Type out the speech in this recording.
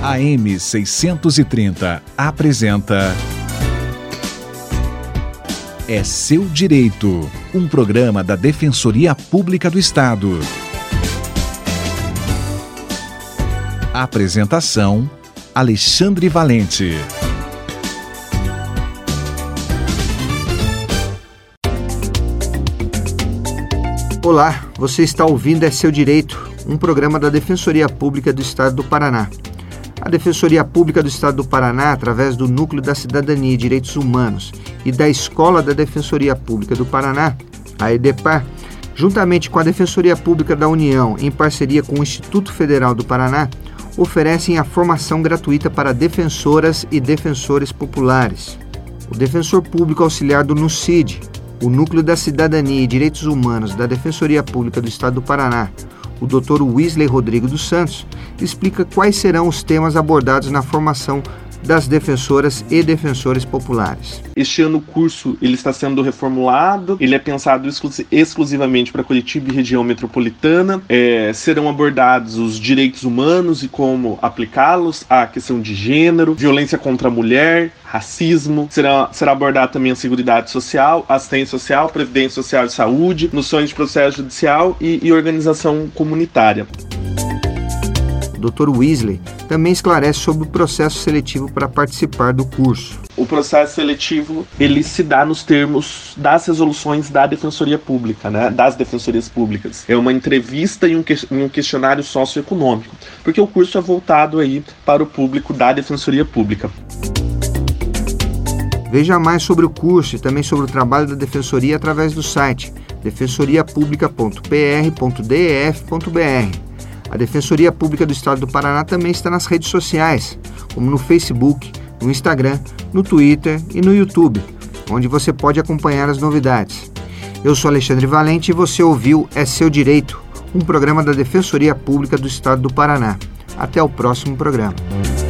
AM 630 apresenta É Seu Direito, um programa da Defensoria Pública do Estado. Apresentação: Alexandre Valente. Olá, você está ouvindo É Seu Direito, um programa da Defensoria Pública do Estado do Paraná. A Defensoria Pública do Estado do Paraná, através do Núcleo da Cidadania e Direitos Humanos e da Escola da Defensoria Pública do Paraná, a EDEPAR, juntamente com a Defensoria Pública da União, em parceria com o Instituto Federal do Paraná, oferecem a formação gratuita para defensoras e defensores populares. O defensor público auxiliar do NUCID, o Núcleo da Cidadania e Direitos Humanos da Defensoria Pública do Estado do Paraná, o Dr. Wisley Rodrigo dos Santos, explica quais serão os temas abordados na formação das defensoras e defensores populares. Este ano o curso ele está sendo reformulado, ele é pensado exclusivamente para Curitiba e região metropolitana. Serão abordados os direitos humanos e como aplicá-los, a questão de gênero, violência contra a mulher, racismo. Será abordado também a seguridade social, assistência social, previdência social e saúde, noções de processo judicial e organização comunitária. O Dr. Wisley também esclarece sobre o processo seletivo para participar do curso. O processo seletivo ele se dá nos termos das resoluções da Defensoria Pública, das defensorias públicas. É uma entrevista e um questionário socioeconômico, porque o curso é voltado aí para o público da Defensoria Pública. Veja mais sobre o curso e também sobre o trabalho da Defensoria através do site defensoriapublica.pr.def.br. A Defensoria Pública do Estado do Paraná também está nas redes sociais, como no Facebook, no Instagram, no Twitter e no YouTube, onde você pode acompanhar as novidades. Eu sou Alexandre Valente e você ouviu É Seu Direito, um programa da Defensoria Pública do Estado do Paraná. Até o próximo programa.